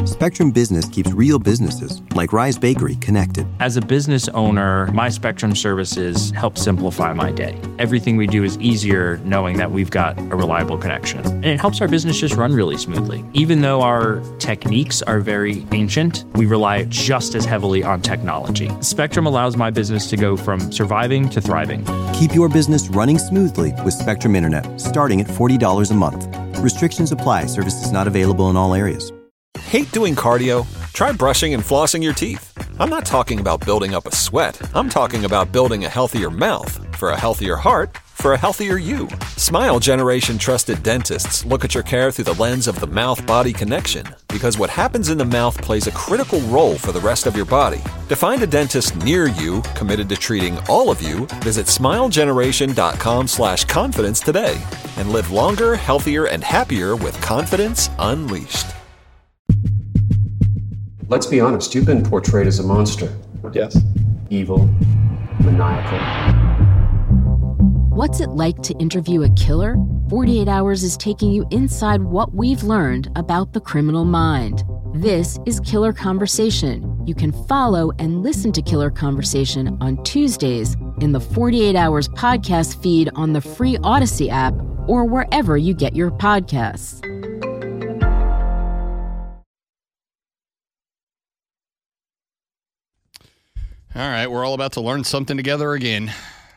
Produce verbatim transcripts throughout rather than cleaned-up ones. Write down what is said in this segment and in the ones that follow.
Spectrum Business keeps real businesses, like Rise Bakery, connected. As a business owner, my Spectrum services help simplify my day. Everything we do is easier knowing that we've got a reliable connection. And it helps our business just run really smoothly. Even though our techniques are very ancient, we rely just as heavily on technology. Spectrum allows my business to go from surviving to thriving. Keep your business running smoothly with Spectrum Internet, starting at forty dollars a month. Restrictions apply. Services not available in all areas. Hate doing cardio? Try brushing and flossing your teeth. I'm not talking about building up a sweat. I'm talking about building a healthier mouth for a healthier heart for a healthier you. Smile Generation trusted dentists look at your care through the lens of the mouth-body connection, because what happens in the mouth plays a critical role for the rest of your body. To find a dentist near you committed to treating all of you, visit smilegeneration.com slash confidence today and live longer, healthier, and happier with confidence unleashed. Let's be honest, you've been portrayed as a monster. Yes. Evil, maniacal. What's it like to interview a killer? forty-eight hours is taking you inside what we've learned about the criminal mind. This is Killer Conversation. You can follow and listen to Killer Conversation on Tuesdays in the forty-eight hours podcast feed on the free Odyssey app or wherever you get your podcasts. All right, we're all about to learn something together again.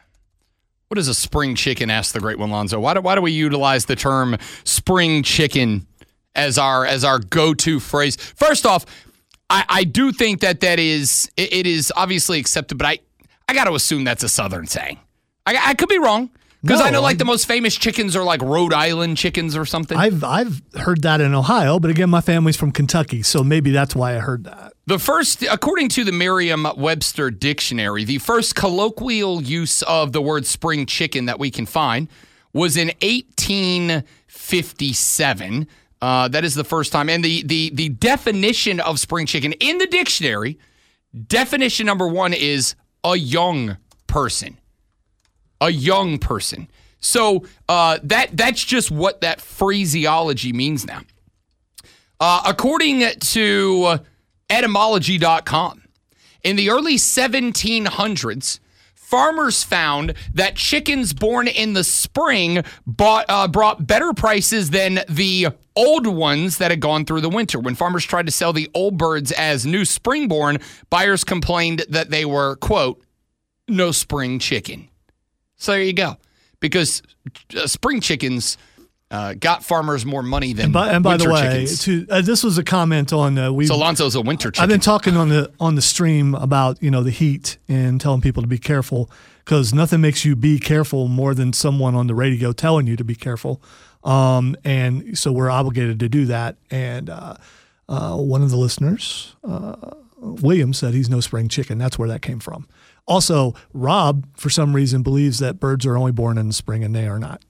What is a spring chicken? Asked the great one, Lonzo. Why do, why do we utilize the term spring chicken as our as our go-to phrase? First off, I, I do think that that is it, it is obviously accepted, but I, I got to assume that's a Southern saying. I, I could be wrong. Because no, I know, like, the most famous chickens are, like, Rhode Island chickens or something. I've I've heard that in Ohio, but again, my family's from Kentucky, so maybe that's why I heard that. The first, according to the Merriam-Webster Dictionary, the first colloquial use of the word spring chicken that we can find was in eighteen fifty-seven. Uh, that is the first time. And the, the, the definition of spring chicken in the dictionary, definition number one is a young person. A young person. So uh, that that's just what that phraseology means now. Uh, according to etymology dot com, in the early seventeen hundreds, farmers found that chickens born in the spring bought, uh, brought better prices than the old ones that had gone through the winter. When farmers tried to sell the old birds as new spring-born, buyers complained that they were, quote, no spring chicken. So there you go. Because uh, spring chickens uh, got farmers more money than and by, and by winter the way, chickens. To, uh, this was a comment on uh, we. So Alonzo's a winter chicken. I've been talking on the on the stream about you know the heat and telling people to be careful because nothing makes you be careful more than someone on the radio telling you to be careful. Um, and so we're obligated to do that. And uh, uh, one of the listeners, uh, William, said he's no spring chicken. That's where that came from. Also, Rob, for some reason, believes that birds are only born in the spring, and they are not.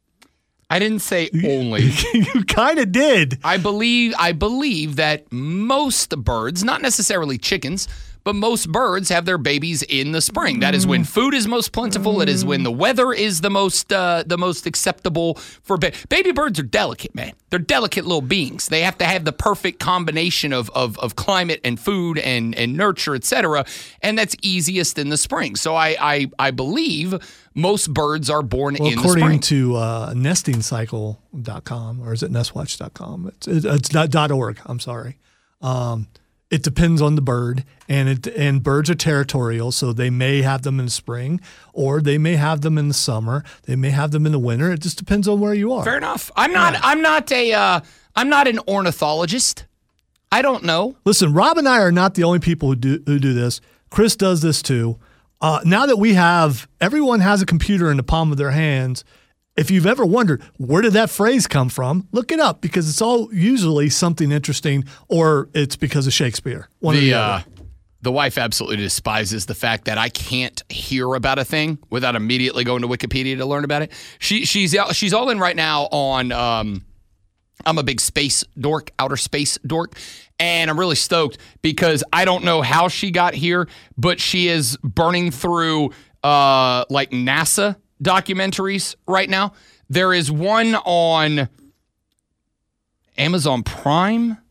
I didn't say only. You kind of did. I believe I believe that most birds, not necessarily chickens, but most birds have their babies in the spring. That is when food is most plentiful. It is when the weather is the most uh, the most acceptable for ba- baby birds. Are delicate, man. They're delicate little beings. They have to have the perfect combination of of, of climate and food and and nurture, et cetera. And that's easiest in the spring. So I I, I believe most birds are born well, in the spring. According to uh, nesting cycle dot com, or is it nestwatch dot com? It's, it's not .org. I'm sorry. Um, It depends on the bird, and it and birds are territorial, so they may have them in the spring, or they may have them in the summer. They may have them in the winter. It just depends on where you are. Fair enough. I'm not. Yeah. I'm not a. Uh, I'm not an ornithologist. I don't know. Listen, Rob and I are not the only people who do who do this. Chris does this too. Uh, now that we have, everyone has a computer in the palm of their hands. If you've ever wondered, where did that phrase come from? Look it up, because it's all usually something interesting, or it's because of Shakespeare. One the, or the, uh, other. the wife absolutely despises the fact that I can't hear about a thing without immediately going to Wikipedia to learn about it. She she's she's all in right now on. Um, I'm a big space dork, outer space dork, and I'm really stoked because I don't know how she got here, but she is burning through uh, like NASA documentaries right now. There is one on Amazon Prime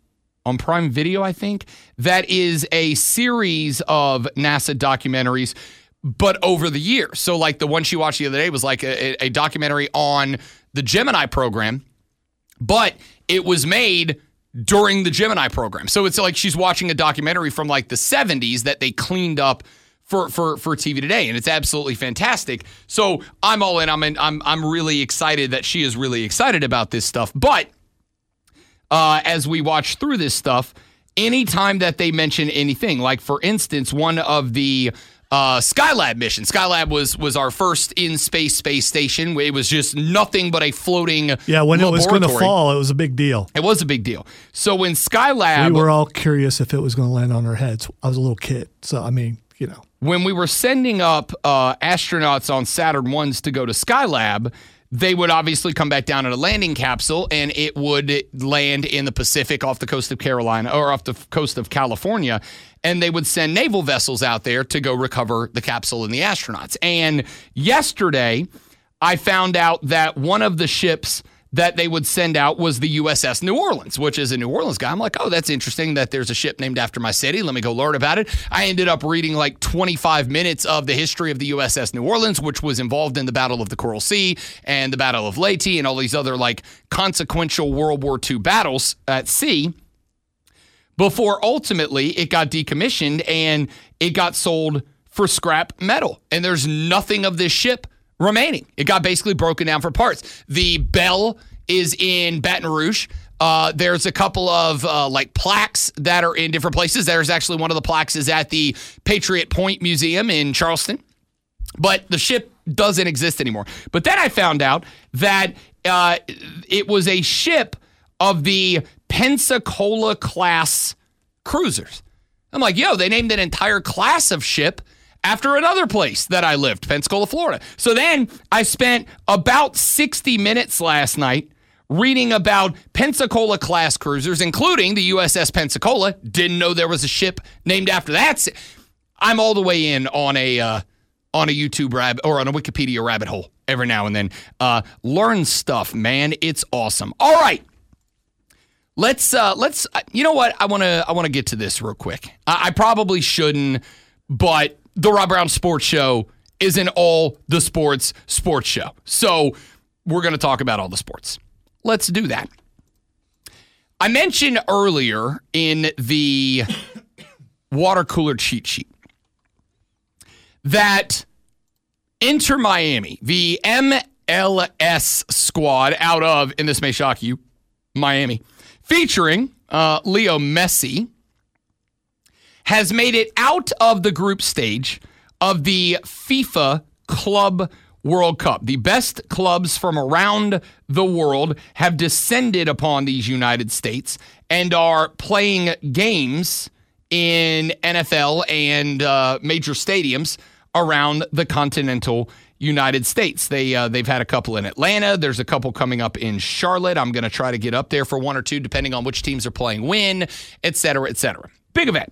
on Prime Video, I think, that is a series of NASA documentaries, but over the years. So like the one she watched the other day was like a, a documentary on the Gemini program, but it was made during the Gemini program. So it's like she's watching a documentary from like the seventies that they cleaned up for for for T V Today, and it's absolutely fantastic. So I'm all in. I'm in, I'm I'm really excited that she is really excited about this stuff. But uh, as we watch through this stuff, anytime that they mention anything, like for instance, one of the Uh, Skylab mission. Skylab was was our first in-space space station. It was just nothing but a floating Yeah, when laboratory. It was going to fall, it was a big deal. It was a big deal. So when Skylab... We were all curious if it was going to land on our heads. I was a little kid, so I mean, you know. When we were sending up uh, astronauts on Saturn ones to go to Skylab, they would obviously come back down in a landing capsule, and it would land in the Pacific off the coast of Carolina, or off the coast of California, and they would send naval vessels out there to go recover the capsule and the astronauts. And yesterday, I found out that one of the ships that they would send out was the U S S New Orleans, which is a New Orleans guy. I'm like, oh, that's interesting that there's a ship named after my city. Let me go learn about it. I ended up reading like twenty-five minutes of the history of the U S S New Orleans, which was involved in the Battle of the Coral Sea and the Battle of Leyte and all these other like consequential World War Two battles at sea, before ultimately it got decommissioned and it got sold for scrap metal. And there's nothing of this ship remaining. It got basically broken down for parts. The bell is in Baton Rouge. Uh, there's a couple of uh, like plaques that are in different places. There's actually one of the plaques is at the Patriot Point Museum in Charleston. But the ship doesn't exist anymore. But then I found out that uh, it was a ship of the Pensacola class cruisers. I'm like, yo, they named an entire class of ship after another place that I lived, Pensacola, Florida. So then I spent about sixty minutes last night reading about Pensacola class cruisers, including the U S S Pensacola. Didn't know there was a ship named after that. I'm all the way in on a uh, on a YouTube rabbit or on a Wikipedia rabbit hole every now and then. Uh, learn stuff, man. It's awesome. All right. Let's uh, let's you know what I want to I want to get to this real quick. I, I probably shouldn't, but the Rob Brown Sports Show is an all the sports sports show. So we're going to talk about all the sports. Let's do that. I mentioned earlier in the water cooler cheat sheet that Inter Miami, the M L S squad out of, and this may shock you, Miami, featuring uh, Leo Messi, has made it out of the group stage of the FIFA Club World Cup. The best clubs from around the world have descended upon these United States and are playing games in N F L and uh, major stadiums around the continental United States. They, uh, they've had a couple in Atlanta. There's a couple coming up in Charlotte. I'm going to try to get up there for one or two, depending on which teams are playing when, et cetera, et cetera. Big event.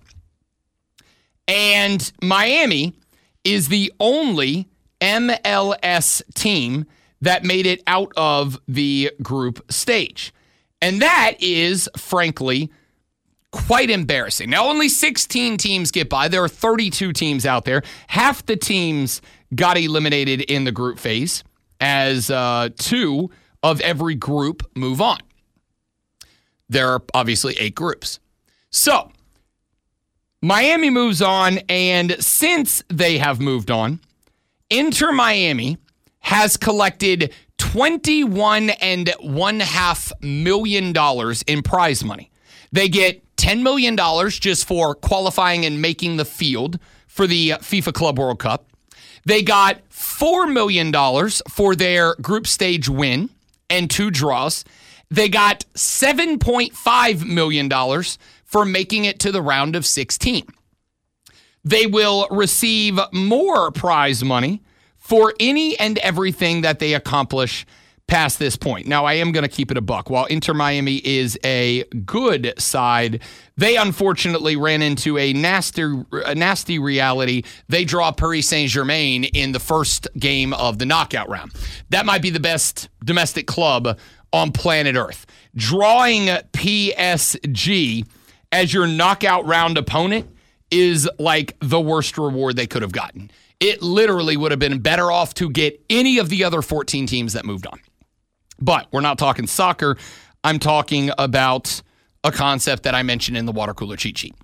And Miami is the only M L S team that made it out of the group stage. And that is, frankly, quite embarrassing. Now, only sixteen teams get by. There are thirty-two teams out there. Half the teams got eliminated in the group phase as uh, two of every group move on. There are obviously eight groups. So, Miami moves on, and since they have moved on, Inter Miami has collected twenty-one and one half million dollars in prize money. They get ten million dollars just for qualifying and making the field for the FIFA Club World Cup. They got four million dollars for their group stage win and two draws. They got seven point five million dollars for making it to the round of sixteen. They will receive more prize money for any and everything that they accomplish past this point. Now, I am going to keep it a buck. While Inter Miami is a good side, they unfortunately ran into a nasty, a nasty reality. They draw Paris Saint-Germain in the first game of the knockout round. That might be the best domestic club on planet Earth. Drawing P S G as your knockout round opponent is like the worst reward they could have gotten. It literally would have been better off to get any of the other fourteen teams that moved on. But we're not talking soccer. I'm talking about a concept that I mentioned in the water cooler cheat sheet.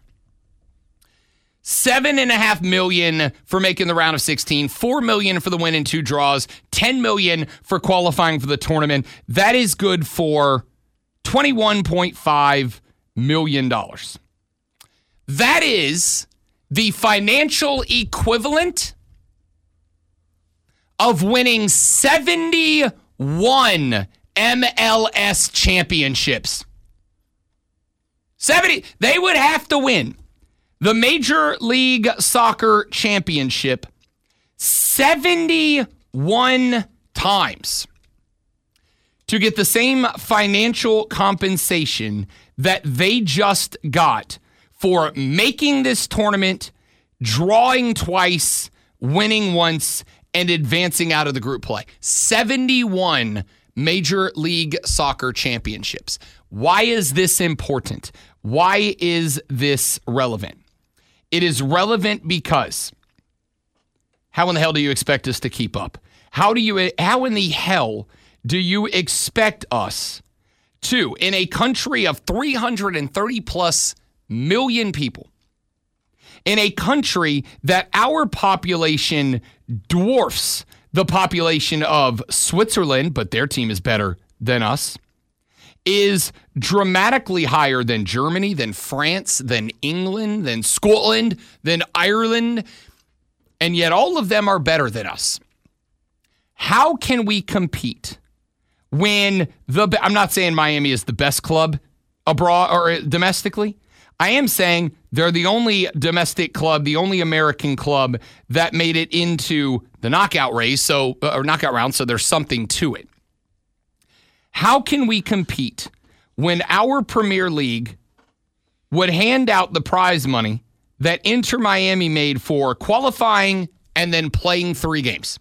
Seven and a half million for making the round of sixteen, four million for the win in two draws, ten million for qualifying for the tournament. That is good for twenty-one point five million dollars. That is the financial equivalent of winning seventy-one M L S championships. seventy, they would have to win the Major League Soccer Championship seventy-one times to get the same financial compensation that they just got for making this tournament, drawing twice, winning once, and advancing out of the group play. seventy-one Major League Soccer championships. Why is this important? Why is this relevant? It is relevant because how in the hell do you expect us to keep up? How do you, how in the hell do you expect us to, in a country of three hundred thirty plus million people, in a country that our population dwarfs the population of Switzerland, but their team is better than us, is dramatically higher than Germany, than France, than England, than Scotland, than Ireland, and yet all of them are better than us. How can we compete when the, I'm not saying Miami is the best club abroad or domestically. I am saying they're the only domestic club, the only American club that made it into the knockout race, so or knockout round, so there's something to it. How can we compete when our Premier League would hand out the prize money that Inter Miami made for qualifying and then playing three games?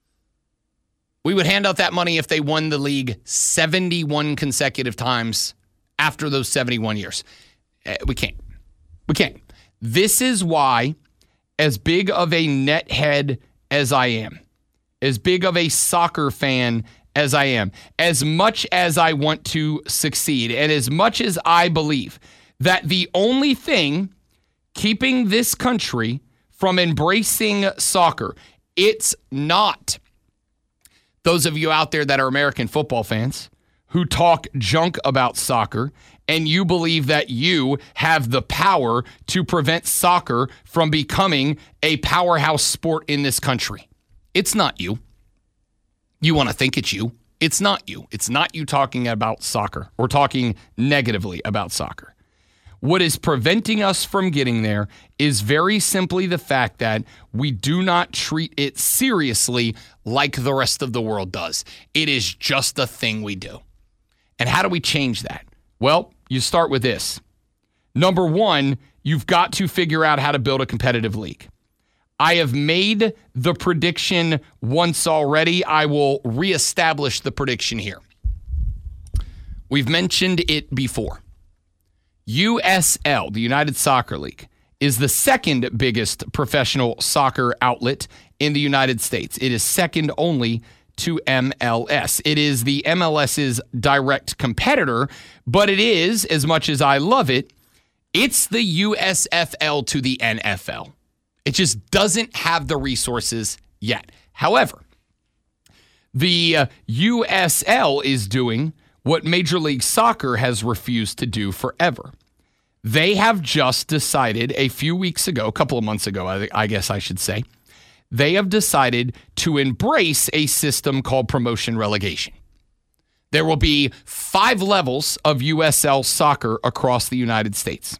We would hand out that money if they won the league seventy-one consecutive times after those seventy-one years. We can't. We can't. This is why, as big of a net head as I am, as big of a soccer fan as I am, as much as I want to succeed, and as much as I believe that the only thing keeping this country from embracing soccer, it's not those of you out there that are American football fans who talk junk about soccer and you believe that you have the power to prevent soccer from becoming a powerhouse sport in this country. It's not you. You want to think it's you. It's not you. It's not you talking about soccer or talking negatively about soccer. What is preventing us from getting there is very simply the fact that we do not treat it seriously like the rest of the world does. It is just a thing we do. And how do we change that? Well, you start with this. Number one, you've got to figure out how to build a competitive league. I have made the prediction once already. I will reestablish the prediction here. We've mentioned it before. U S L, the United Soccer League, is the second biggest professional soccer outlet in the United States. It is second only to M L S. It is the MLS's direct competitor, but it is, as much as I love it, it's the U S F L to the N F L. It just doesn't have the resources yet. However, the uh, U S L is doing what Major League Soccer has refused to do forever. They have just decided a few weeks ago, a couple of months ago, I, I guess I should say, they have decided to embrace a system called promotion relegation. There will be five levels of U S L soccer across the United States.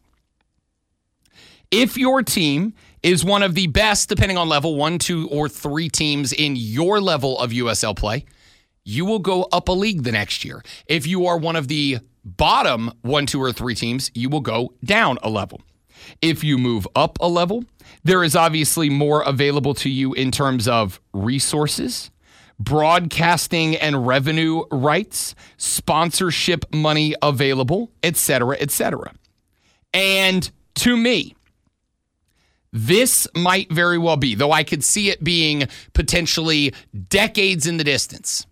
If your team is one of the best, depending on level, one, two, or three teams in your level of U S L play, you will go up a league the next year. If you are one of the bottom one, two, or three teams, you will go down a level. If you move up a level, there is obviously more available to you in terms of resources, broadcasting and revenue rights, sponsorship money available, et cetera, et cetera. And to me, this might very well be, though I could see it being potentially decades in the distance.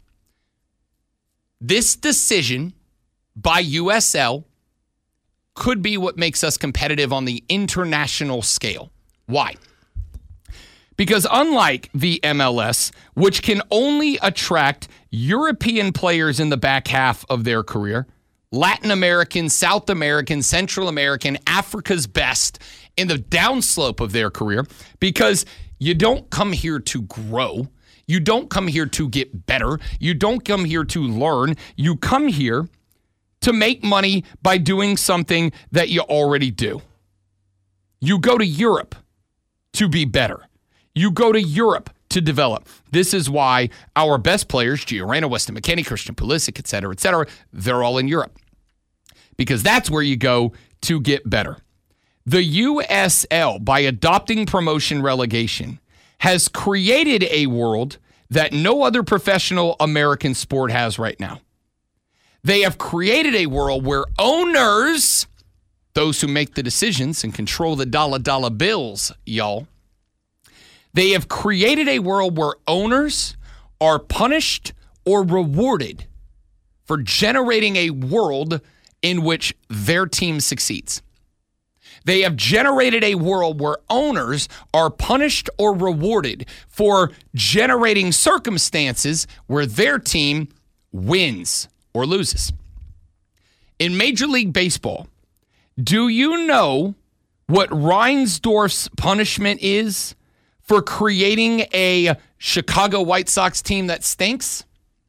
This decision by U S L could be what makes us competitive on the international scale. Why? Because unlike the M L S, which can only attract European players in the back half of their career, Latin American, South American, Central American, Africa's best in the downslope of their career, because you don't come here to grow. You don't come here to get better. You don't come here to learn. You come here to make money by doing something that you already do. You go to Europe to be better. You go to Europe to develop. This is why our best players, Gio Reyna, Weston McKennie, Christian Pulisic, et cetera, et cetera, they're all in Europe. Because that's where you go to get better. The U S L, by adopting promotion relegation, has created a world that no other professional American sport has right now. They have created a world where owners, those who make the decisions and control the dollar dollar bills, y'all, they have created a world where owners are punished or rewarded for generating a world in which their team succeeds. They have generated a world where owners are punished or rewarded for generating circumstances where their team wins or loses. In Major League Baseball, do you know what Reinsdorf's punishment is for creating a Chicago White Sox team that stinks?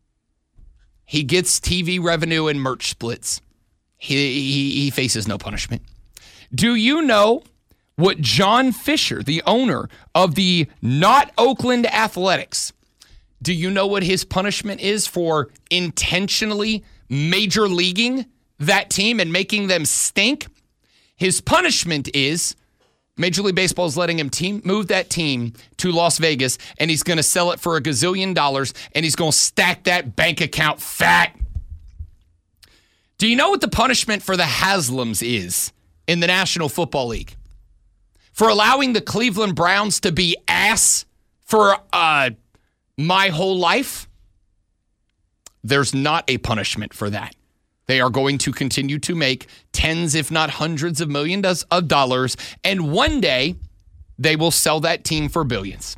He gets T V revenue and merch splits. He, he, he faces no punishment. Do you know what John Fisher, the owner of the not Oakland Athletics, do you know what his punishment is for intentionally major leaguing that team and making them stink? His punishment is Major League Baseball is letting him team move that team to Las Vegas, and he's going to sell it for a gazillion dollars, and he's going to stack that bank account fat. Do you know what the punishment for the Haslams is in the National Football League? For allowing the Cleveland Browns to be ass for uh, my whole life? There's not a punishment for that. They are going to continue to make tens, if not hundreds of millions of dollars, and one day they will sell that team for billions.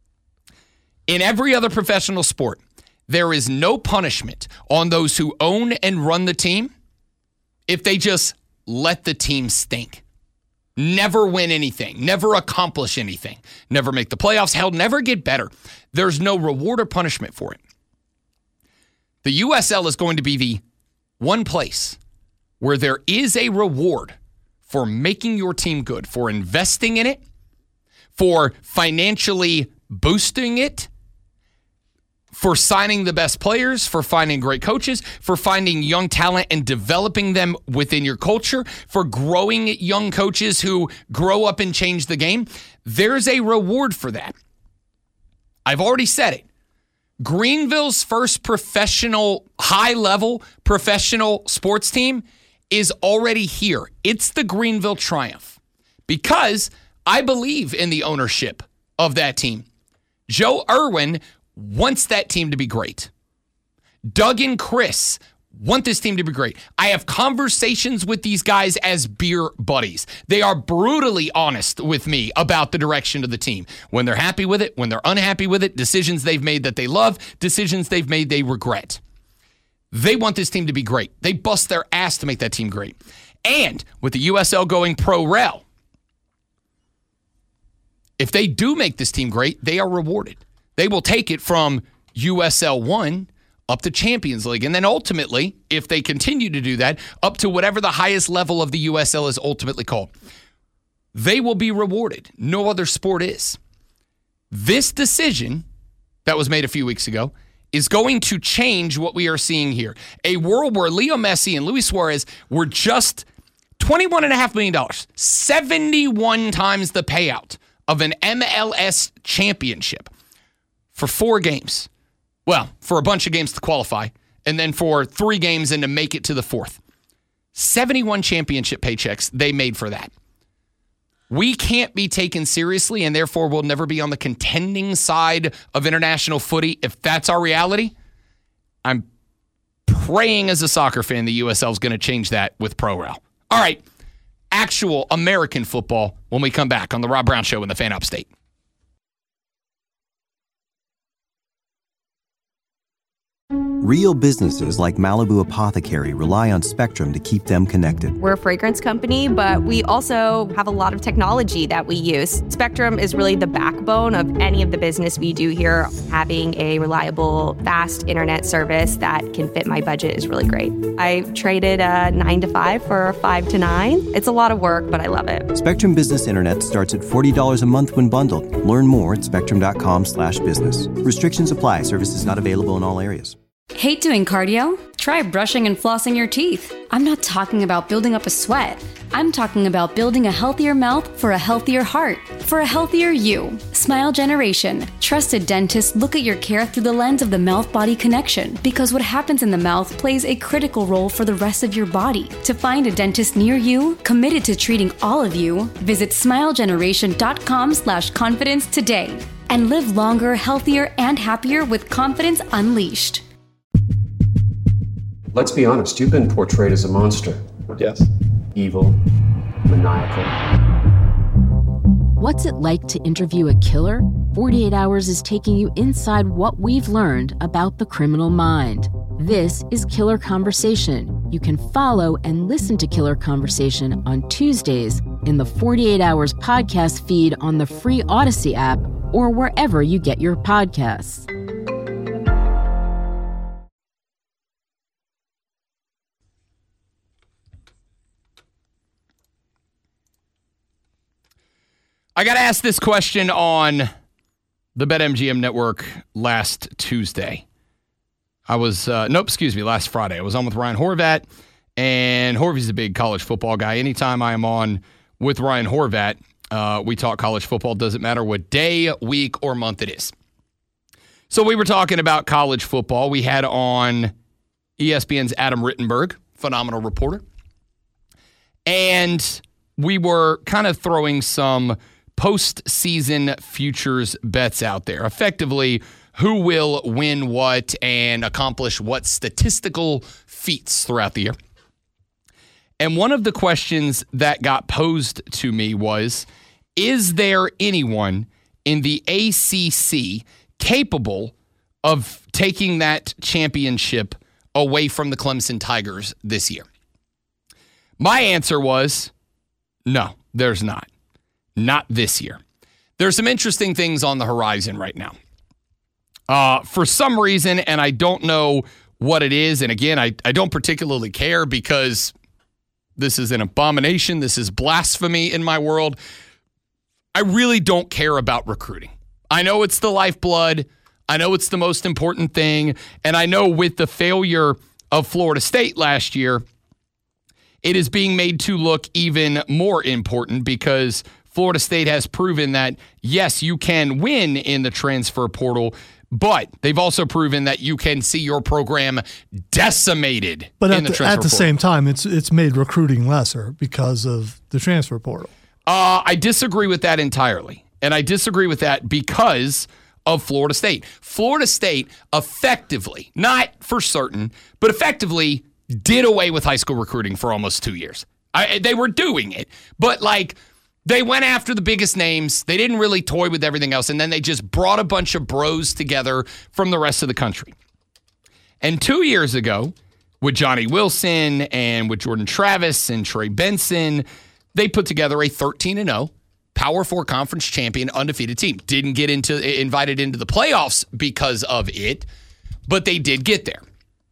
In every other professional sport, there is no punishment on those who own and run the team if they just let the team stink. Never win anything, never accomplish anything, never make the playoffs, hell, never get better. There's no reward or punishment for it. The U S L is going to be the one place where there is a reward for making your team good, for investing in it, for financially boosting it, for signing the best players, for finding great coaches, for finding young talent and developing them within your culture, for growing young coaches who grow up and change the game. There's a reward for that. I've already said it. Greenville's first professional, high-level professional sports team is already here. It's the Greenville Triumph because I believe in the ownership of that team. Joe Irwin wants that team to be great. Doug and Chris want this team to be great. I have conversations with these guys as beer buddies. They are brutally honest with me about the direction of the team. When they're happy with it, when they're unhappy with it, decisions they've made that they love, decisions they've made they regret. They want this team to be great. They bust their ass to make that team great. And with the U S L going pro-rel, if they do make this team great, they are rewarded. They will take it from U S L one up to Champions League. And then ultimately, if they continue to do that, up to whatever the highest level of the U S L is ultimately called. They will be rewarded. No other sport is. This decision that was made a few weeks ago is going to change what we are seeing here. A world where Leo Messi and Luis Suarez were just twenty-one point five million dollars, seventy-one times the payout of an M L S championship for four games. Well, for a bunch of games to qualify, and then for three games and to make it to the fourth. seventy-one championship paychecks they made for that. We can't be taken seriously, and therefore will never be on the contending side of international footy. If that's our reality, I'm praying as a soccer fan the U S L is going to change that with Pro-Rel. All right, actual American football when we come back on the Rob Brown Show in the Fan Upstate. Real businesses like Malibu Apothecary rely on Spectrum to keep them connected. We're a fragrance company, but we also have a lot of technology that we use. Spectrum is really the backbone of any of the business we do here. Having a reliable, fast internet service that can fit my budget is really great. I traded a nine to five for a five to nine. It's a lot of work, but I love it. Spectrum Business Internet starts at forty dollars a month when bundled. Learn more at spectrum.com slash business. Restrictions apply. Services not available in all areas. Hate doing cardio? Try brushing and flossing your teeth. I'm not talking about building up a sweat. I'm talking about building a healthier mouth for a healthier heart, for a healthier you. Smile Generation. Trusted dentists look at your care through the lens of the mouth-body connection, because what happens in the mouth plays a critical role for the rest of your body. To find a dentist near you, committed to treating all of you, visit smilegeneration.com slash confidence today and live longer, healthier, and happier with confidence unleashed. Let's be honest, you've been portrayed as a monster. Yes. Evil, maniacal. What's it like to interview a killer? forty-eight hours is taking you inside what we've learned about the criminal mind. This is Killer Conversation. You can follow and listen to Killer Conversation on Tuesdays in the forty-eight hours podcast feed on the free Odyssey app or wherever you get your podcasts. I got asked this question on the BetMGM network last Tuesday. I was, uh, nope, excuse me, last Friday. I was on with Ryan Horvat, and Horvy's a big college football guy. Anytime I am on with Ryan Horvat, uh, we talk college football. Doesn't matter what day, week, or month it is. So we were talking about college football. We had on E S P N's Adam Rittenberg, phenomenal reporter. And we were kind of throwing some postseason futures bets out there. Effectively, who will win what and accomplish what statistical feats throughout the year. And one of the questions that got posed to me was, is there anyone in the A C C capable of taking that championship away from the Clemson Tigers this year? My answer was, no, there's not. Not this year. There's some interesting things on the horizon right now. Uh, for some reason, and I don't know what it is, and again, I, I don't particularly care because this is an abomination. This is blasphemy in my world. I really don't care about recruiting. I know it's the lifeblood. I know it's the most important thing. And I know with the failure of Florida State last year, it is being made to look even more important because Florida State has proven that, yes, you can win in the transfer portal, but they've also proven that you can see your program decimated but in at the, the, transfer at the portal. same time, it's it's made recruiting lesser because of the transfer portal. Uh, I disagree with that entirely. And I disagree with that because of Florida State. Florida State effectively, not for certain, but effectively did away with high school recruiting for almost two years. I, they were doing it, but like they went after the biggest names. They didn't really toy with everything else, and then they just brought a bunch of bros together from the rest of the country. And two years ago, with Johnny Wilson and with Jordan Travis and Trey Benson, they put together a thirteen and oh Power Four Conference champion undefeated team. Didn't get into invited into the playoffs because of it, but they did get there.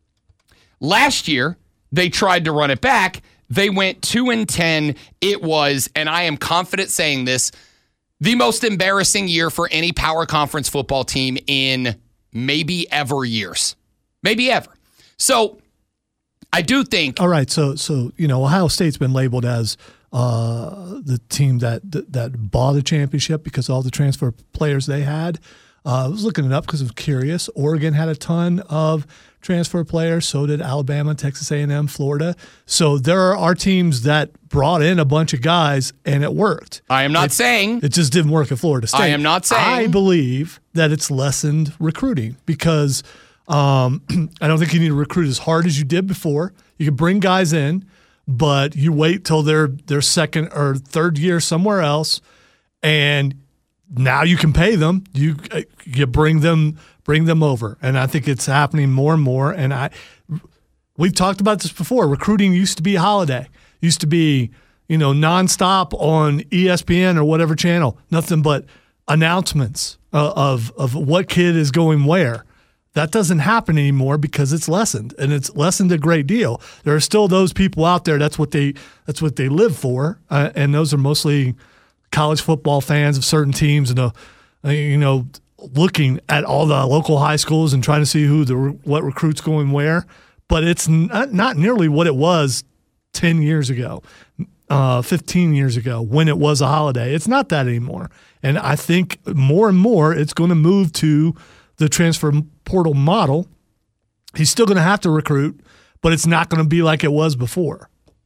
Last year, they tried to run it back. They went two and ten. It was, and I am confident saying this, the most embarrassing year for any power conference football team in maybe ever years. Maybe ever. So I do think. All right. So, so you know, Ohio State's been labeled as uh, the team that, that that bought a championship because of all the transfer players they had. Uh, I was looking it up because I was curious. Oregon had a ton of transfer players. So did Alabama, Texas A and M, Florida. So there are teams that brought in a bunch of guys, and it worked. I am not it, saying. It just didn't work at Florida State. I am not saying. I believe that it's lessened recruiting because um, I don't think you need to recruit as hard as you did before. You can bring guys in, but you wait till their their second or third year somewhere else, and now you can pay them. You you bring them bring them over, and I think it's happening more and more. And I we've talked about this before. Recruiting used to be a holiday. Used to be you know nonstop on E S P N or whatever channel. Nothing but announcements uh, of of what kid is going where. That doesn't happen anymore because it's lessened, and it's lessened a great deal. There are still those people out there. That's what they that's what they live for, uh, and those are mostly college football fans of certain teams, and uh, you know, looking at all the local high schools and trying to see who the what recruits going where. But it's not, not nearly what it was ten years ago, uh, fifteen years ago when it was a holiday. It's not that anymore, and I think more and more it's going to move to the transfer portal model. He's still going to have to recruit, but it's not going to be like it was before.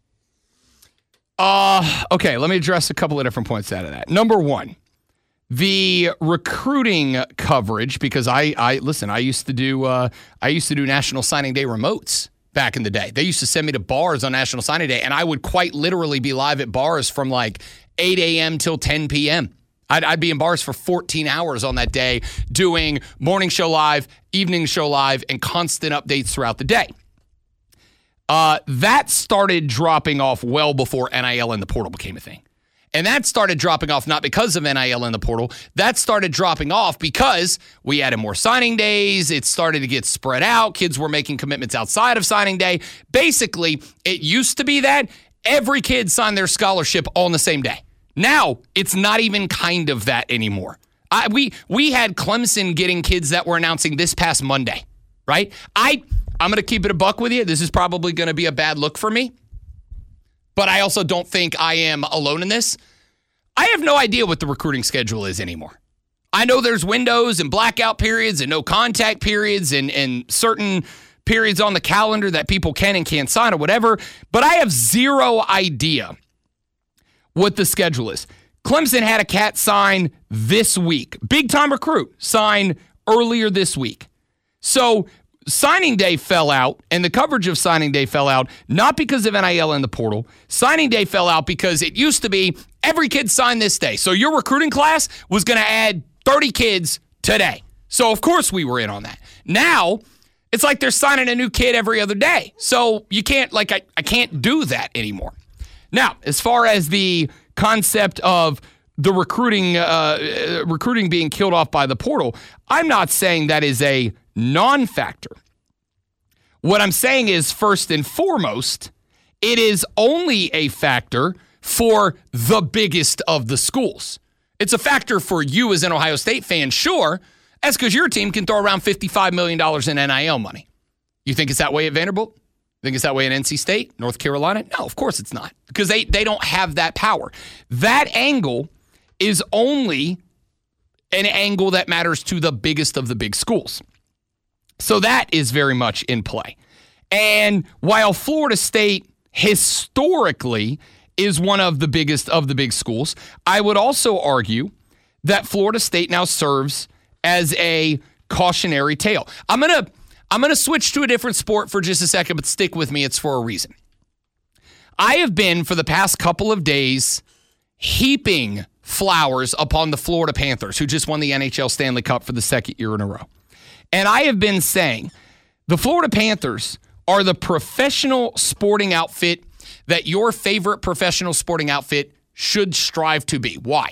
Uh, okay, let me address a couple of different points out of that. Number one, the recruiting coverage, because I, I listen, I used to do uh, I used to do National Signing Day remotes back in the day. They used to send me to bars on National Signing Day, and I would quite literally be live at bars from like eight a.m. till ten p.m. I'd, I'd be in bars for fourteen hours on that day doing morning show live, evening show live, and constant updates throughout the day. Uh, that started dropping off well before N I L and the portal became a thing. And that started dropping off not because of N I L and the portal. That started dropping off because we added more signing days. It started to get spread out. Kids were making commitments outside of signing day. Basically, it used to be that every kid signed their scholarship on the same day. Now, it's not even kind of that anymore. I, we we had Clemson getting kids that were announcing this past Monday, right? I, I'm going to keep it a buck with you. This is probably going to be a bad look for me. But I also don't think I am alone in this. I have no idea what the recruiting schedule is anymore. I know there's windows and blackout periods and no contact periods and, and certain periods on the calendar that people can and can't sign or whatever, but I have zero idea what the schedule is. Clemson had a cat sign this week. Big time recruit sign earlier this week. So signing day fell out, and the coverage of signing day fell out, not because of N I L and the portal. Signing day fell out because it used to be every kid signed this day. So your recruiting class was going to add thirty kids today. So of course we were in on that. Now it's like they're signing a new kid every other day. So you can't, like, I, I can't do that anymore. Now, as far as the concept of the recruiting uh, recruiting being killed off by the portal, I'm not saying that is a non-factor. What I'm saying is, first and foremost, it is only a factor for the biggest of the schools. It's a factor for you as an Ohio State fan, sure. That's because your team can throw around fifty-five million dollars in N I L money. You think it's that way at Vanderbilt? Think it's that way in N C State, North Carolina? No, of course it's not, because they, they don't have that power. That angle is only an angle that matters to the biggest of the big schools. So that is very much in play. And while Florida State historically is one of the biggest of the big schools, I would also argue that Florida State now serves as a cautionary tale. I'm going to I'm going to switch to a different sport for just a second, but stick with me. It's for a reason. I have been, for the past couple of days, heaping flowers upon the Florida Panthers, who just won the N H L Stanley Cup for the second year in a row. And I have been saying the Florida Panthers are the professional sporting outfit that your favorite professional sporting outfit should strive to be. Why?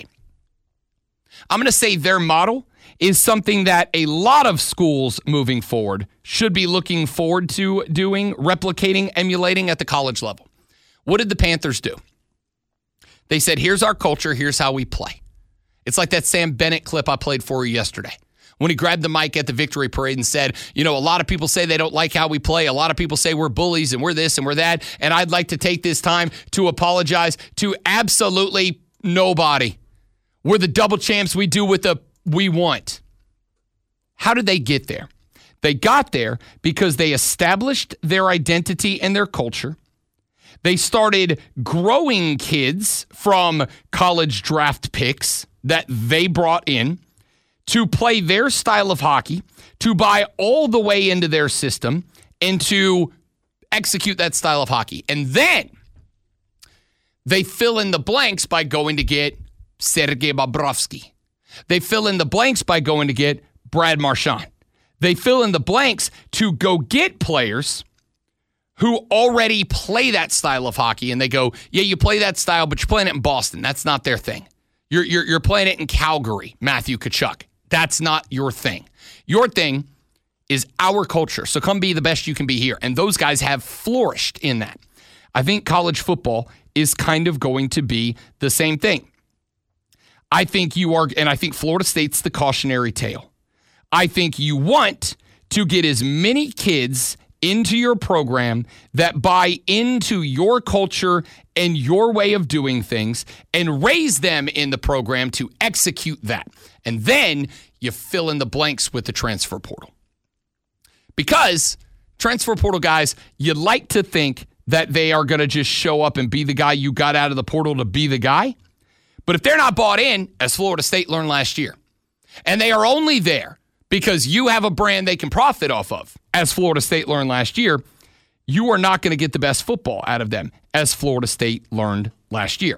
I'm going to say their model is something that a lot of schools moving forward should be looking forward to doing, replicating, emulating at the college level. What did the Panthers do? They said, here's our culture, here's how we play. It's like that Sam Bennett clip I played for you yesterday, when he grabbed the mic at the victory parade and said, you know, a lot of people say they don't like how we play. A lot of people say we're bullies and we're this and we're that. And I'd like to take this time to apologize to absolutely nobody. We're the double champs. We do what the we want. How did they get there? They got there because they established their identity and their culture. They started growing kids from college draft picks that they brought in to play their style of hockey, to buy all the way into their system, and to execute that style of hockey. And then they fill in the blanks by going to get Sergei Bobrovsky. They fill in the blanks by going to get Brad Marchand. They fill in the blanks to go get players who already play that style of hockey, and they go, yeah, you play that style, but you're playing it in Boston. That's not their thing. You're you're, you're playing it in Calgary, Matthew Tkachuk. That's not your thing. Your thing is our culture, so come be the best you can be here. And those guys have flourished in that. I think college football is kind of going to be the same thing. I think you are, and I think Florida State's the cautionary tale. I think you want to get as many kids into your program that buy into your culture and your way of doing things and raise them in the program to execute that. And then you fill in the blanks with the transfer portal. Because transfer portal guys, you like to think that they are going to just show up and be the guy you got out of the portal to be the guy. But if they're not bought in, as Florida State learned last year, and they are only there because you have a brand they can profit off of, as Florida State learned last year, you are not going to get the best football out of them, as Florida State learned last year.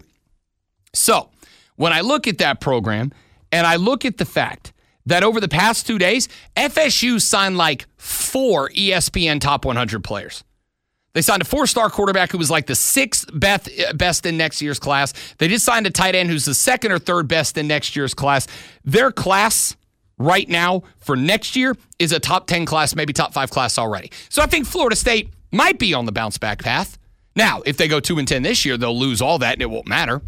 So when I look at that program, and I look at the fact that over the past two days, F S U signed like four E S P N top one hundred players. They signed a four-star quarterback who was like the sixth best, best in next year's class. They just signed a tight end who's the second or third best in next year's class. Their class right now for next year is a top ten class, maybe top five class already. So I think Florida State might be on the bounce-back path. Now, if they go two and ten this year, they'll lose all that and it won't matter.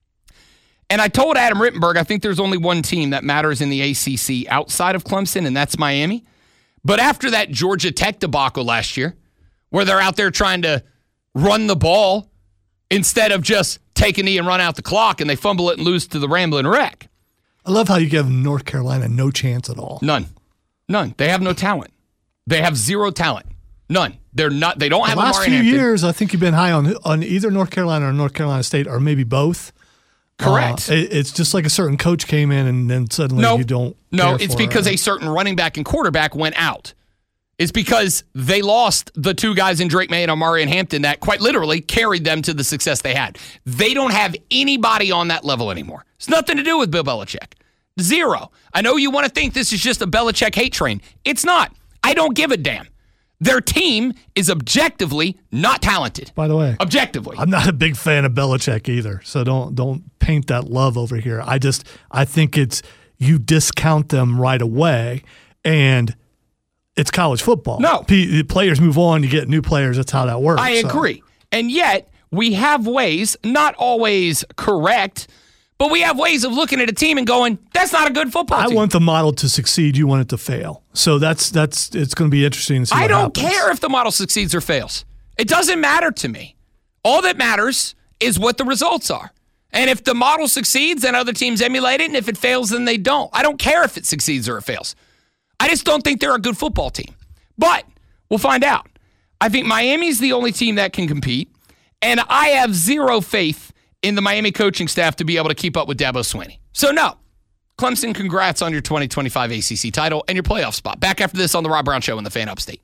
And I told Adam Rittenberg, I think there's only one team that matters in the A C C outside of Clemson, and that's Miami. But after that Georgia Tech debacle last year, where they're out there trying to run the ball instead of just take a knee and run out the clock, and they fumble it and lose to the Ramblin' Wreck. I love how you give North Carolina no chance at all. None. None. They have no talent. They have zero talent. None. They're not. They don't the have. Last Amari few Hampton. years, I think you've been high on on either North Carolina or North Carolina State, or maybe both. Correct. Uh, it, it's just like a certain coach came in, and then suddenly no, you don't. No, care it's for because her. a certain running back and quarterback went out. It's because they lost the two guys in Drake May and Amari Hampton that quite literally carried them to the success they had. They don't have anybody on that level anymore. It's nothing to do with Bill Belichick. Zero. I know you want to think this is just a Belichick hate train. It's not. I don't give a damn. Their team is objectively not talented. By the way, objectively, I'm not a big fan of Belichick either. So don't don't paint that love over here. I just I think it's you discount them right away, and it's college football. No, P- players move on. You get new players. That's how that works. I so. agree, and yet we have ways, not always correct, but we have ways of looking at a team and going, "That's not a good football I team." I want the model to succeed. You want it to fail. So that's that's it's going to be interesting to see. I what don't happens. care if the model succeeds or fails. It doesn't matter to me. All that matters is what the results are. And if the model succeeds, then other teams emulate it. And if it fails, then they don't. I don't care if it succeeds or it fails. I just don't think they're a good football team. But we'll find out. I think Miami's the only team that can compete. And I have zero faith in the Miami coaching staff to be able to keep up with Dabo Swinney. So no. Clemson, congrats on your twenty twenty-five A C C title and your playoff spot. Back after this on The Rob Brown Show in the Fan Upstate.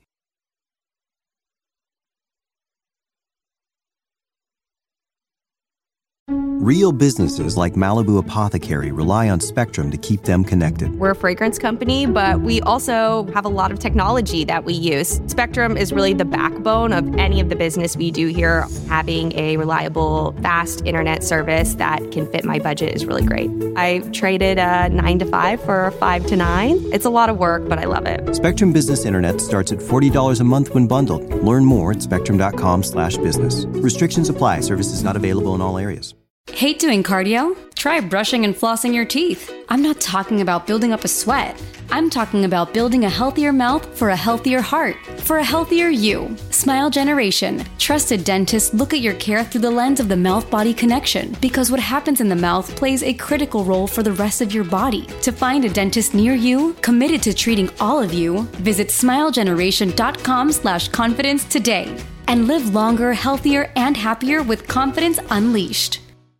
Real businesses like Malibu Apothecary rely on Spectrum to keep them connected. We're a fragrance company, but we also have a lot of technology that we use. Spectrum is really the backbone of any of the business we do here. Having a reliable, fast internet service that can fit my budget is really great. I traded a nine to five for a five to nine. It's a lot of work, but I love it. Spectrum Business Internet starts at forty dollars a month when bundled. Learn more at spectrum.com slash business. Restrictions apply. Services not available in all areas. Hate doing cardio? Try try brushing and flossing your teeth. I'm not talking about building up a sweat. I'm talking about building a healthier mouth for a healthier heart, for a healthier you. Smile Generation. Trusted dentists look at your care through the lens of the mouth-body connection, because what happens in the mouth plays a critical role for the rest of your body. To find a dentist near you, committed to treating all of you, visit smilegeneration.com slash confidence today. And live longer, healthier, and happier with confidence unleashed.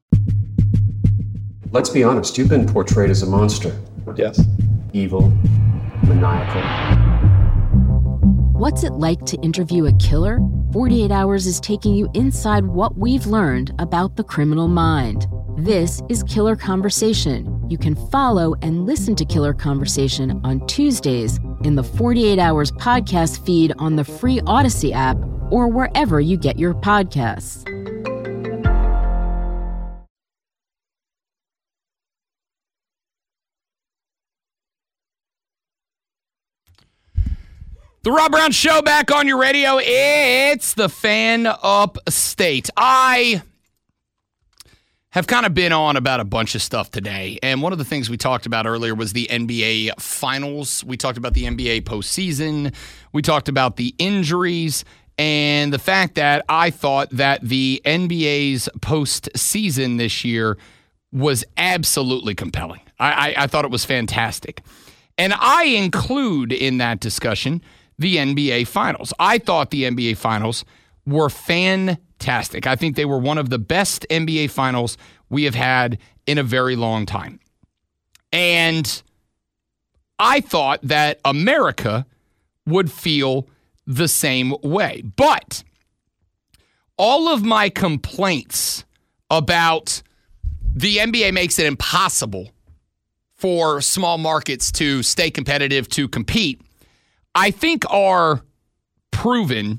Let's be honest, you've been portrayed as a monster. Yes. Evil, maniacal. What's it like to interview a killer? forty-eight hours is taking you inside what we've learned about the criminal mind. This is Killer Conversation. You can follow and listen to Killer Conversation on Tuesdays in the forty-eight hours podcast feed on the free Odyssey app or wherever you get your podcasts. The Rob Brown Show back on your radio. It's the Fan Upstate. I have kind of been on about a bunch of stuff today, and one of the things we talked about earlier was the N B A Finals. We talked about the N B A postseason. We talked about the injuries and the fact that I thought that the N B A's postseason this year was absolutely compelling. I, I, I thought it was fantastic. And I include in that discussion the N B A Finals. I thought the N B A Finals were fantastic. I think they were one of the best N B A Finals we have had in a very long time. And I thought that America would feel the same way. But all of my complaints about the N B A makes it impossible for small markets to stay competitive, to compete, I think are proven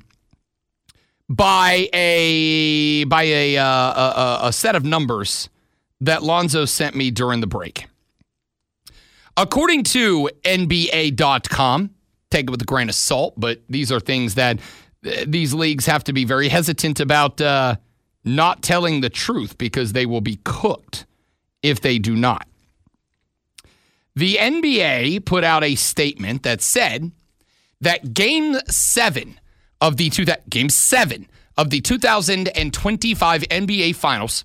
by a by a, uh, a a set of numbers that Lonzo sent me during the break. According to N B A dot com, take it with a grain of salt, but these are things that uh, these leagues have to be very hesitant about uh, not telling the truth because they will be cooked if they do not. The N B A put out a statement that said that Game Seven of the two that Game Seven of the two thousand twenty-five N B A Finals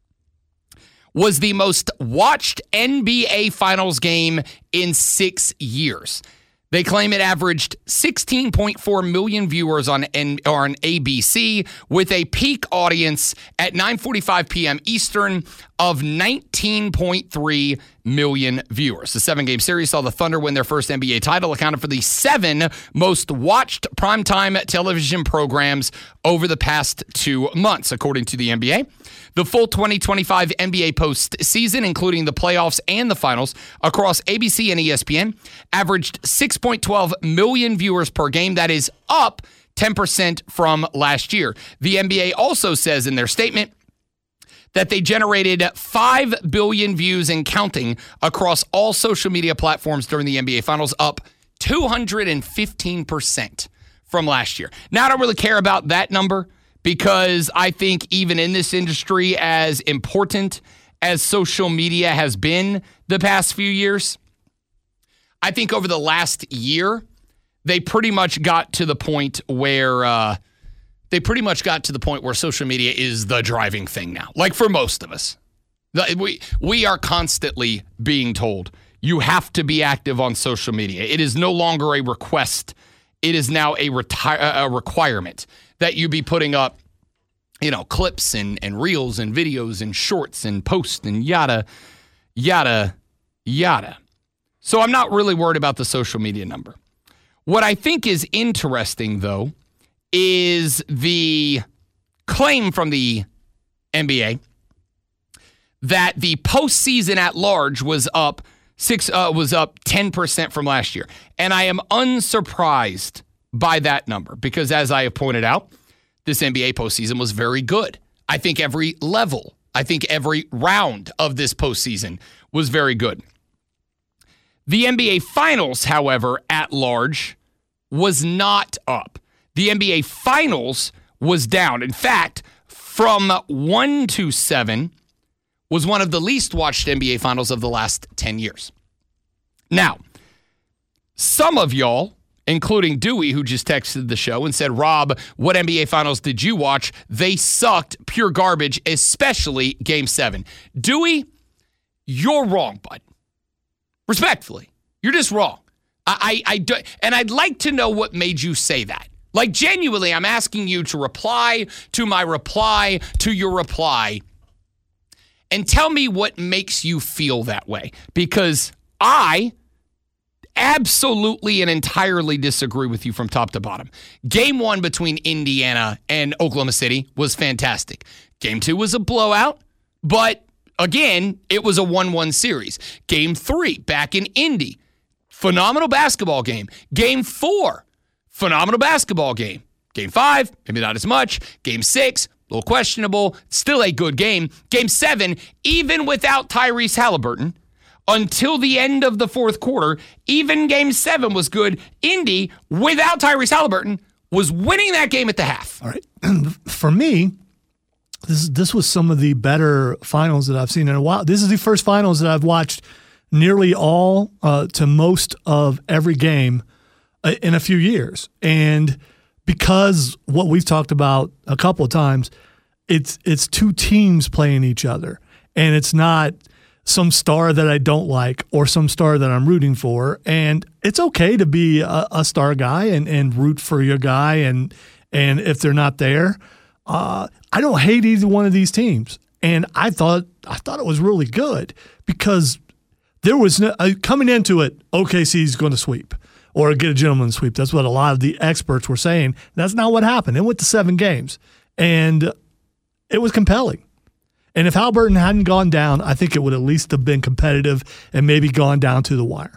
was the most watched N B A Finals game in six years. They claim it averaged sixteen point four million viewers on N- or on A B C, with a peak audience at nine forty-five p.m. Eastern of nineteen point three million viewers. The seven-game series saw the Thunder win their first N B A title, accounted for the seven most watched primetime television programs over the past two months, according to the N B A. The full twenty twenty-five N B A postseason, including the playoffs and the finals, across A B C and E S P N, averaged six point one two million viewers per game. That is up ten percent from last year. The N B A also says in their statement that they generated five billion views and counting across all social media platforms during the N B A Finals, up two hundred fifteen percent from last year. Now, I don't really care about that number, because I think even in this industry, as important as social media has been the past few years, I think over the last year, they pretty much got to the point where uh, they pretty much got to the point where social media is the driving thing now. Like for most of us, we we are constantly being told you have to be active on social media. It is no longer a request; it is now a retire a requirement that you be putting up, you know, clips and, and reels and videos and shorts and posts and yada, yada, yada. So I'm not really worried about the social media number. What I think is interesting, though, is the claim from the N B A that the postseason at large was up six uh, was up ten percent from last year. And I am unsurprised by that number because, as I have pointed out, this N B A postseason was very good. I think every level, I think every round of this postseason was very good. The N B A Finals, however, at large, was not up. The N B A Finals was down. In fact, from one to seven was one of the least watched N B A finals of the last ten years. Now, some of y'all, including Dewey, who just texted the show and said, Rob, what N B A finals did you watch? They sucked, pure garbage, especially Game seven. Dewey, you're wrong, bud. Respectfully, you're just wrong. I, I, I do, and I'd like to know what made you say that. Like, genuinely, I'm asking you to reply to my reply to your reply and tell me what makes you feel that way. Because I absolutely and entirely disagree with you from top to bottom. Game one between Indiana and Oklahoma City was fantastic. Game two was a blowout, but again, it was a one one series. Game three, back in Indy, phenomenal basketball game. Game four, phenomenal basketball game. Game five, maybe not as much. Game six, a little questionable. Still a good game. Game seven, even without Tyrese Halliburton, until the end of the fourth quarter, even game seven was good. Indy, without Tyrese Halliburton, was winning that game at the half. All right. For me, this this was some of the better finals that I've seen in a while. This is the first finals that I've watched nearly all uh, to most of every game uh, in a few years. And because what we've talked about a couple of times, it's it's two teams playing each other. And it's not some star that I don't like or some star that I'm rooting for. And it's okay to be a, a star guy and, and root for your guy. And and if they're not there, uh, I don't hate either one of these teams. And I thought I thought it was really good because there was no, uh, coming into it, O K C is going to sweep or get a gentleman's sweep. That's what a lot of the experts were saying. That's not what happened. It went to seven games, and it was compelling. And if Halliburton hadn't gone down, I think it would at least have been competitive and maybe gone down to the wire.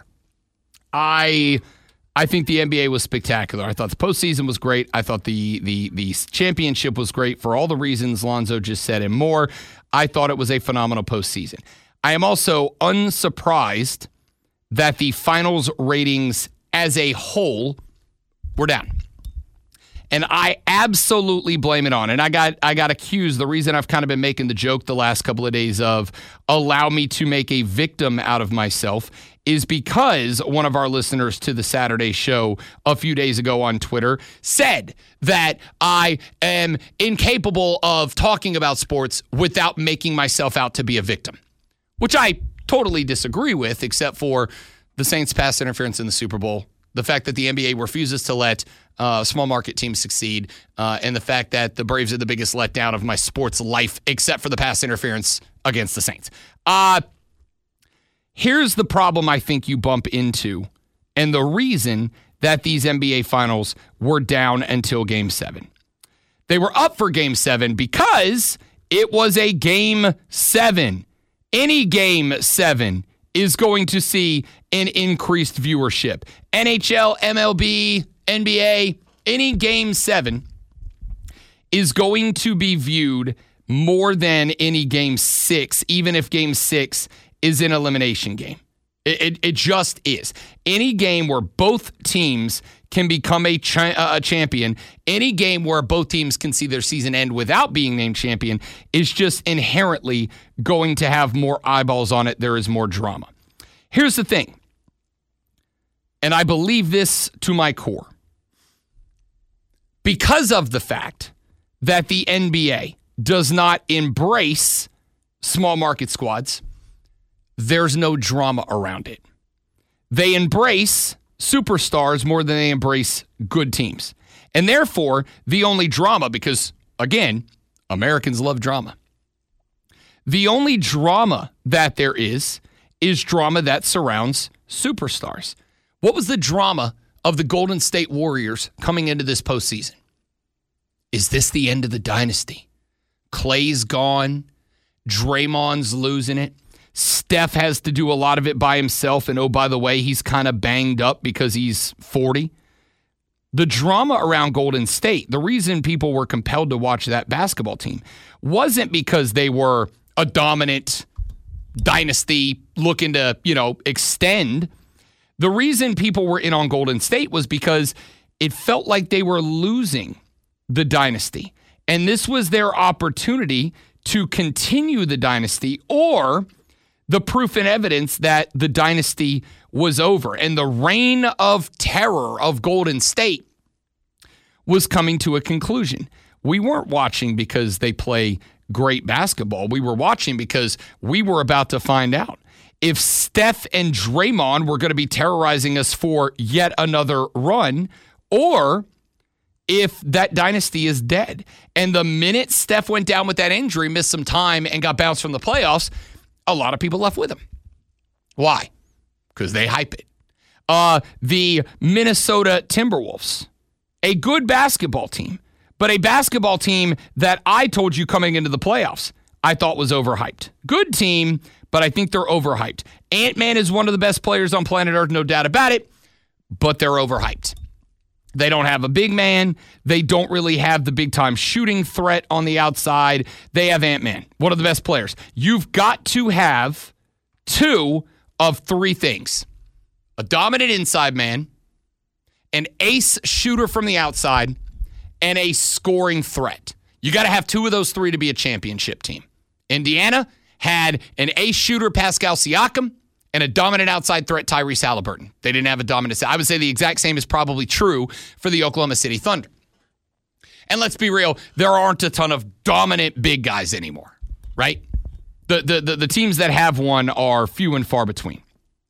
I I think the N B A was spectacular. I thought the postseason was great. I thought the the the championship was great for all the reasons Lonzo just said and more. I thought it was a phenomenal postseason. I am also unsurprised that the finals ratings as a whole were down. And I absolutely blame it on. And I got I got accused. The reason I've kind of been making the joke the last couple of days of allow me to make a victim out of myself is because one of our listeners to the Saturday show a few days ago on Twitter said that I am incapable of talking about sports without making myself out to be a victim, which I totally disagree with, except for the Saints' pass interference in the Super Bowl, the fact that the N B A refuses to let uh, small market teams succeed, uh, and the fact that the Braves are the biggest letdown of my sports life, except for the pass interference against the Saints. Uh, here's the problem I think you bump into, and the reason that these N B A finals were down until Game seven. They were up for Game seven because it was a Game seven. Any Game seven is going to see an increased viewership. N H L, M L B, N B A, any Game seven is going to be viewed more than any Game six, even if Game six is an elimination game. It, it, it just is. Any game where both teams can become a, cha- a champion, any game where both teams can see their season end without being named champion is just inherently going to have more eyeballs on it. There is more drama. Here's the thing, and I believe this to my core. Because of the fact that the N B A does not embrace small market squads, there's no drama around it. They embrace superstars more than they embrace good teams. And therefore, the only drama, because, again, Americans love drama. The only drama that there is is drama that surrounds superstars. What was the drama of the Golden State Warriors coming into this postseason? Is this the end of the dynasty? Klay's gone. Draymond's losing it. Steph has to do a lot of it by himself. And oh, by the way, he's kind of banged up because he's forty. The drama around Golden State, the reason people were compelled to watch that basketball team wasn't because they were a dominant dynasty looking to, you know, extend. The reason people were in on Golden State was because it felt like they were losing the dynasty. And this was their opportunity to continue the dynasty or the proof and evidence that the dynasty was over and the reign of terror of Golden State was coming to a conclusion. We weren't watching because they play great basketball. We were watching because we were about to find out if Steph and Draymond were going to be terrorizing us for yet another run, or if that dynasty is dead. And the minute Steph went down with that injury, missed some time, and got bounced from the playoffs, a lot of people left with him. Why? Because they hype it. Uh, the Minnesota Timberwolves, a good basketball team, but a basketball team that I told you coming into the playoffs I thought was overhyped. Good team, but I think they're overhyped. Ant-Man is one of the best players on planet Earth, no doubt about it, but they're overhyped. They don't have a big man. They don't really have the big-time shooting threat on the outside. They have Ant-Man, one of the best players. You've got to have two of three things. A dominant inside man, an ace shooter from the outside, and a scoring threat. You got to have two of those three to be a championship team. Indiana had an ace shooter, Pascal Siakam, and a dominant outside threat, Tyrese Halliburton. They didn't have a dominant. I would say the exact same is probably true for the Oklahoma City Thunder. And let's be real, there aren't a ton of dominant big guys anymore, right? The, the, the, the teams that have one are few and far between.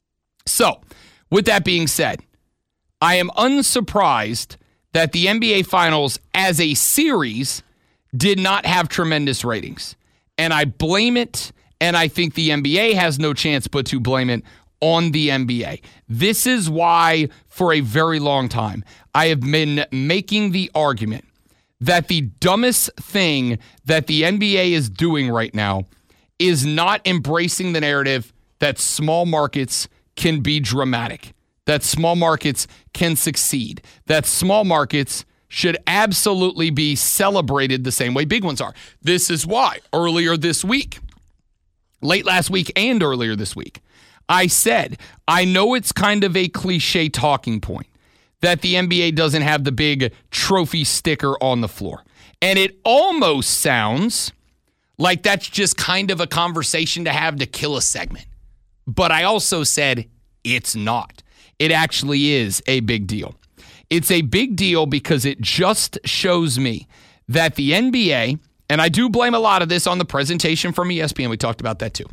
So, with that being said, I am unsurprised that the N B A Finals as a series did not have tremendous ratings. And I blame it, and I think the N B A has no chance but to blame it on the N B A. This is why, for a very long time, I have been making the argument that the dumbest thing that the N B A is doing right now is not embracing the narrative that small markets can be dramatic, that small markets can succeed, that small markets should absolutely be celebrated the same way big ones are. This is why earlier this week, late last week and earlier this week, I said, I know it's kind of a cliche talking point that the N B A doesn't have the big trophy sticker on the floor. And it almost sounds like that's just kind of a conversation to have to kill a segment. But I also said it's not. It actually is a big deal. It's a big deal because it just shows me that the N B A, and I do blame a lot of this on the presentation from E S P N. We talked about that too.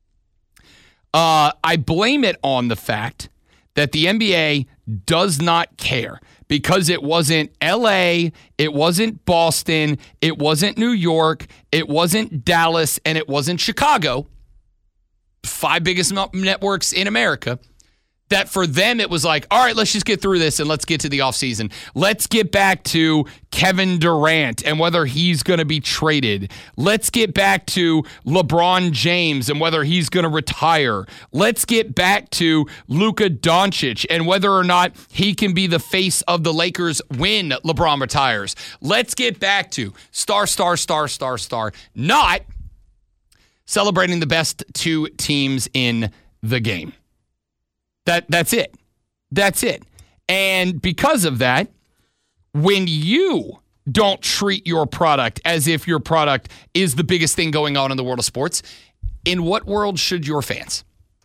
Uh, I blame it on the fact that the N B A does not care because it wasn't L A, it wasn't Boston, it wasn't New York, it wasn't Dallas, and it wasn't Chicago, five biggest networks in America, that for them it was like, all right, let's just get through this and let's get to the offseason. Let's get back to Kevin Durant and whether he's going to be traded. Let's get back to LeBron James and whether he's going to retire. Let's get back to Luka Doncic and whether or not he can be the face of the Lakers when LeBron retires. Let's get back to star, star, star, star, star, not celebrating the best two teams in the game. That that's it. That's it. And because of that, when you don't treat your product as if your product is the biggest thing going on in the world of sports, in what world should your fans?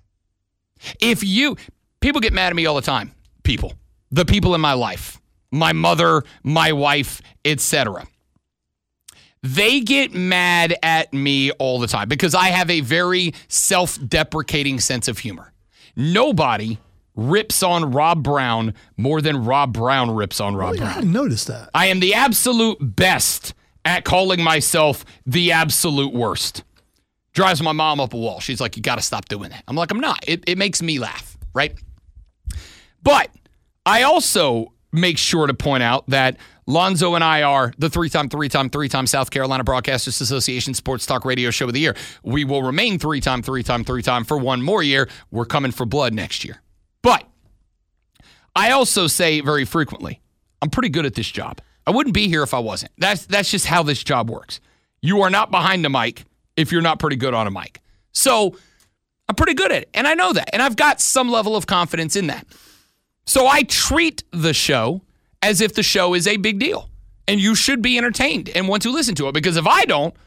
If you, people get mad at me all the time. People, the people in my life, my mother, my wife, et cetera. They get mad at me all the time because I have a very self-deprecating sense of humor. Nobody rips on Rob Brown more than Rob Brown rips on Rob really? Brown. I didn't notice that. I am the absolute best at calling myself the absolute worst. Drives my mom up a wall. She's like, you got to stop doing that. I'm like, I'm not. It, it makes me laugh, right? But I also make sure to point out that Lonzo and I are the three-time, three-time, three-time South Carolina Broadcasters Association Sports Talk Radio Show of the Year. We will remain three-time, three-time, three-time for one more year. We're coming for blood next year. But I also say very frequently, I'm pretty good at this job. I wouldn't be here if I wasn't. That's that's just how this job works. You are not behind the mic if you're not pretty good on a mic. So I'm pretty good at it, and I know that, and I've got some level of confidence in that. So I treat the show as if the show is a big deal, and you should be entertained and want to listen to it, because if I don't,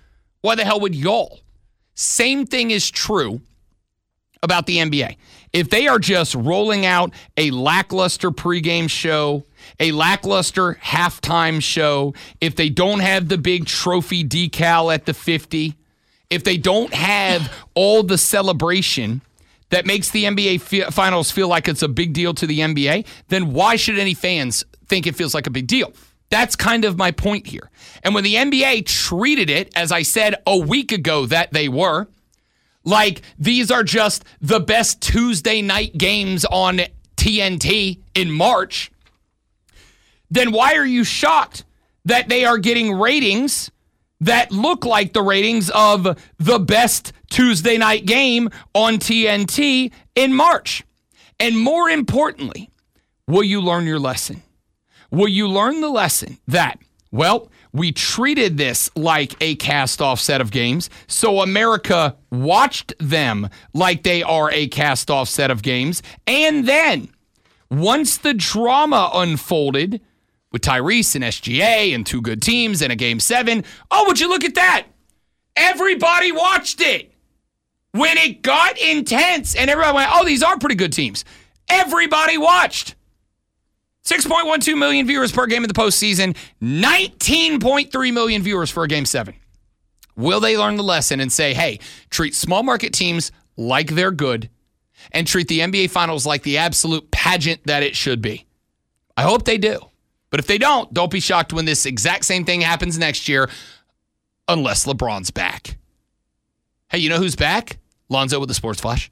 Why the hell would y'all? Same thing is true about the N B A. If they are just rolling out a lackluster pregame show, a lackluster halftime show, if they don't have the big trophy decal at the fifty, if they don't have all the celebration that makes the N B A fi- Finals feel like it's a big deal to the N B A, then why should any fans think it feels like a big deal? That's kind of my point here. And when the N B A treated it, as I said a week ago that they were, like these are just the best Tuesday night games on T N T in March, then why are you shocked that they are getting ratings that look like the ratings of the best Tuesday night game on T N T in March? And more importantly, will you learn your lesson? Will you learn the lesson that, well, we treated this like a cast-off set of games, so America watched them like they are a cast-off set of games, and then once the drama unfolded with Tyrese and S G A and two good teams and a game seven, oh, would you look at that? Everybody watched it. When it got intense and everybody went, oh, these are pretty good teams, everybody watched. six point one two million viewers per game in the postseason, nineteen point three million viewers for a game seven. Will they learn the lesson and say, hey, treat small market teams like they're good and treat the N B A Finals like the absolute pageant that it should be? I hope they do. But if they don't, don't be shocked when this exact same thing happens next year, unless LeBron's back. Hey, you know who's back? Lonzo with the Sports Flash.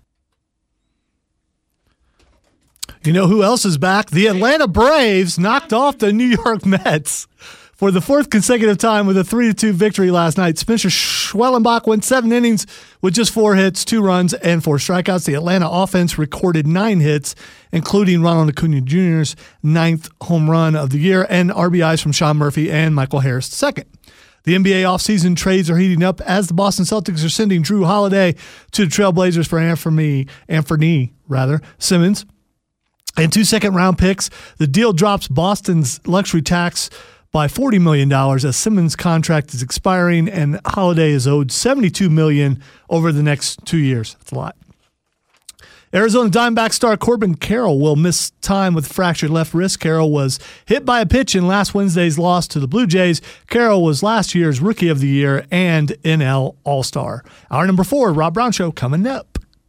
You know who else is back? The Atlanta Braves knocked off the New York Mets for the fourth consecutive time with a three to two victory last night. Spencer Schwellenbach went seven innings with just four hits, two runs, and four strikeouts. The Atlanta offense recorded nine hits, including Ronald Acuna Junior's ninth home run of the year and R B Is from Sean Murphy and Michael Harris the second. The N B A offseason trades are heating up as the Boston Celtics are sending Drew Holiday to the Trailblazers for Anthony, Anthony rather, Simmons and two second-round picks. The deal drops Boston's luxury tax by forty million dollars as Simmons' contract is expiring and Holiday is owed seventy-two million dollars over the next two years. That's a lot. Arizona Diamondback star Corbin Carroll will miss time with fractured left wrist. Carroll was hit by a pitch in last Wednesday's loss to the Blue Jays. Carroll was last year's Rookie of the Year and N L All-Star. Hour number four, Rob Brown Show, coming up.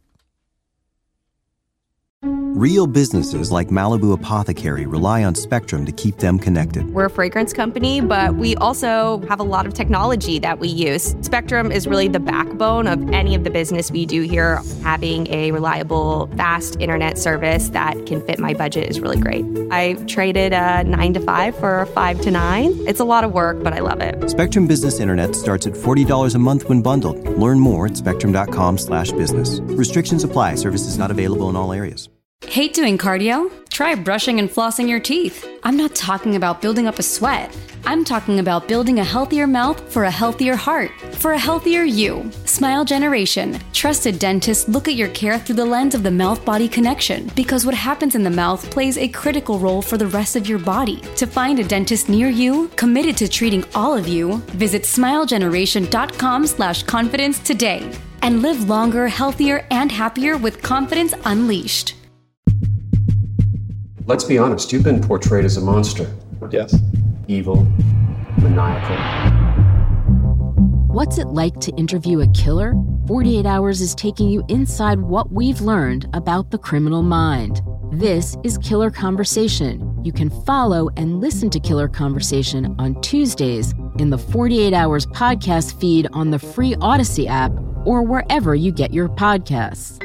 Real businesses like Malibu Apothecary rely on Spectrum to keep them connected. We're a fragrance company, but we also have a lot of technology that we use. Spectrum is really the backbone of any of the business we do here. Having a reliable, fast internet service that can fit my budget is really great. I traded a nine to five for a five to nine. It's a lot of work, but I love it. Spectrum Business Internet starts at forty dollars a month when bundled. Learn more at spectrum.com slash business. Restrictions apply. Services not available in all areas. Hate doing cardio? Try brushing and flossing your teeth. I'm not talking about building up a sweat. I'm talking about building a healthier mouth for a healthier heart, for a healthier you. Smile Generation. Trusted dentists look at your care through the lens of the mouth-body connection because what happens in the mouth plays a critical role for the rest of your body. To find a dentist near you, committed to treating all of you, visit smilegeneration.com slash confidence today and live longer, healthier, and happier with confidence unleashed. Let's be honest, you've been portrayed as a monster. Yes. Evil, maniacal. What's it like to interview a killer? forty-eight hours is taking you inside what we've learned about the criminal mind. This is Killer Conversation. You can follow and listen to Killer Conversation on Tuesdays in the forty-eight hours podcast feed on the free Odyssey app or wherever you get your podcasts.